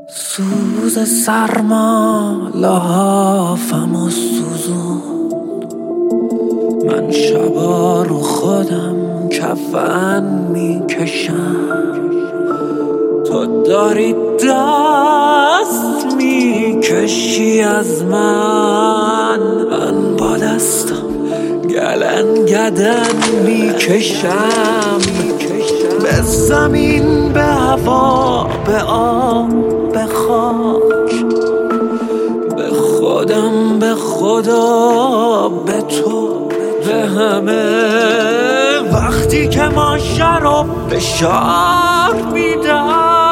سوز سرما لحافمو سوزوند، من شبا رو خودم کفن میکشم، تو داری دست میکشی از من با دستم گلنگدن میکشم، به زمین، به هوا، به آب، به خاک، به خودم، به خدا، به تو، به همه. وقتی که ماشه رو فشار میدم،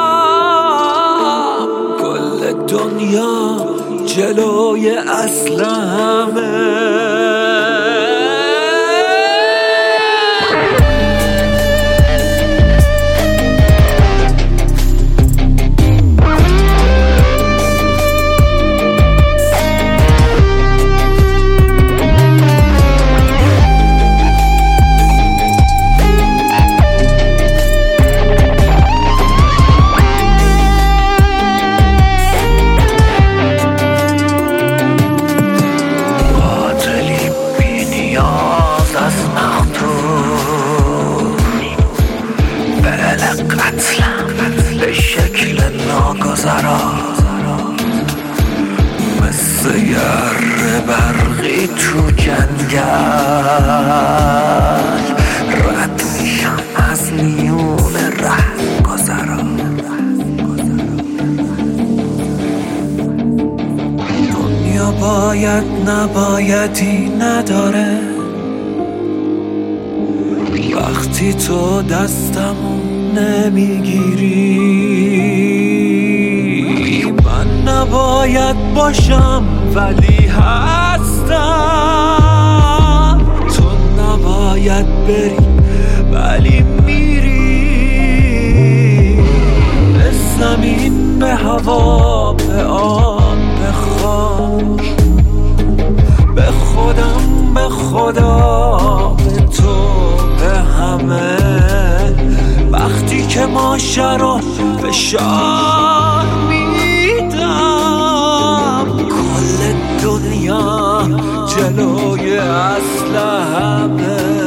کل دنیا جلوی اصل همه. به شکل ناگذرا مثل یره برقی تو جنگل، رد میشم از میون ره گذرا. دنیا باید نبایدی نداره، وقتی تو دستمو نمیگیری. من نباید باشم ولی هستم، تو نباید بری ولی میری. به زمین، به هوا، به آب، به خاک، به خودم، به خدا، به تو، به همه. وقتی که ماشه رو فشار میدم، کل دنیا جلوی اصل همه.